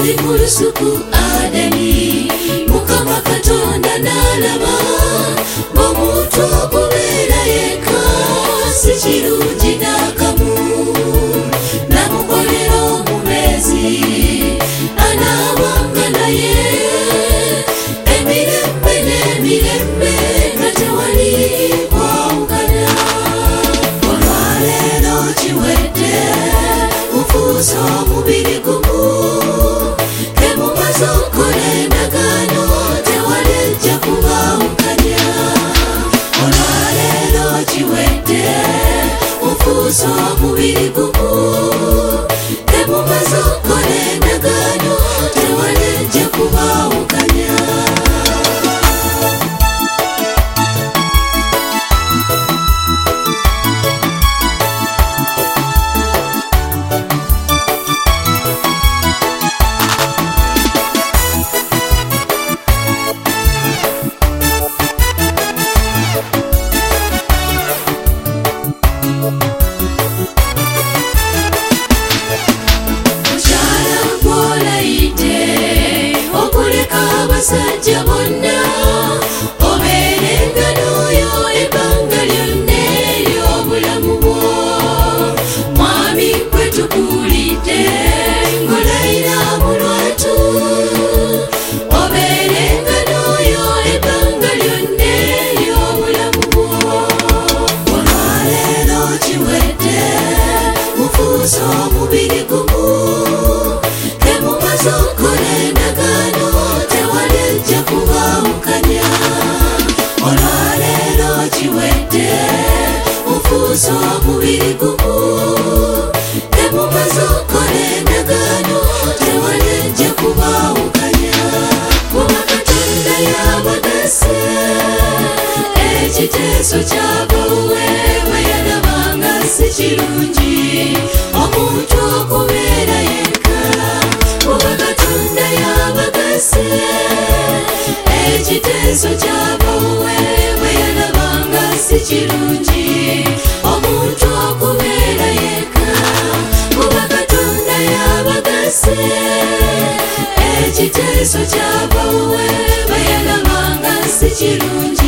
bali mu lusuku Adeni. Mukama Katonda n'alaba ng'omuntu okubeera yekka si kirungi n'akamu. Namukolera omubeezi anaabanga naye emirembe n'emirembe nga tewali kwawukana. Olwaleero kiwedde mufuuse omubiri gumu, kemumaze okukola endagaano tewali ejja kubaawukanya. Olwaleero kiwedde mufuuse omubiri gumu, kemumaze okukola endagaano tewali ejja kubaawukanya. Abasajja bonna obeerenga n'oyo ebbanga lyonna ery'obulamu bwo. Mwami gwe tukuulidde ng'olayira mu lwatu, obeerenga n'oyo ebbanga lyonna ery'obulamu bwo. Olwaleero kiwedde mufuuse omubiri gumu, kemumaze okukola endagaano tewali ejja kubaawukanya. Olwaleero kiwedde mufuuse omubiri gumu, kemumaze okukola endagaano tewali ejja kubaawukanya. Kuba Katonda yabagase ekiteeso ky'abawe bwe yalabanga si kirungi omuntu okubeera yekka. Kuba Katonda yabagase ekiteeso ky'abawe bwe yalabanga si kirungi omuntu okubeera yekka. Kuba Katonda yabagase ekiteeso ky'abawe bwe yalabanga si kirungi